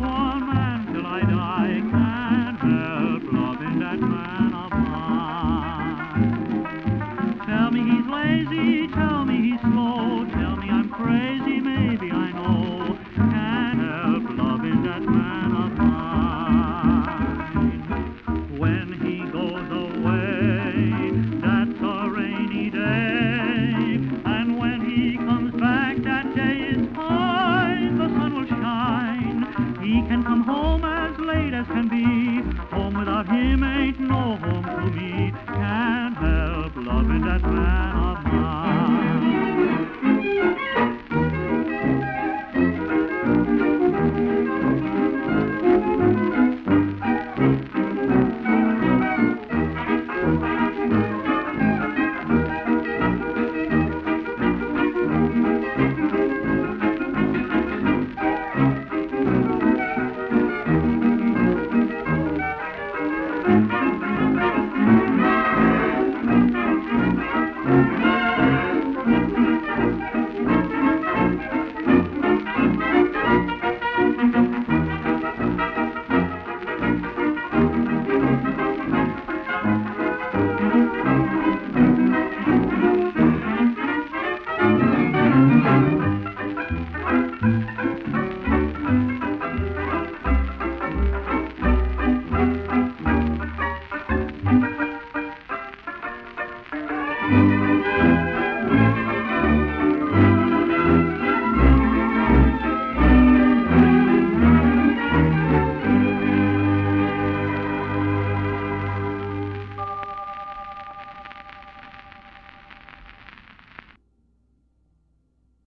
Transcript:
one man till I die. Can't help loving that man of mine. Tell me he's lazy, tell me he's slow, tell me I'm crazy, maybe I know. Can't help loving that man of mine. When he goes away, that's a rainy day, and when he comes back, that day is fine. The sun will shine. He can come home as late as can be. Home without him ain't no home to me. Can't help loving that man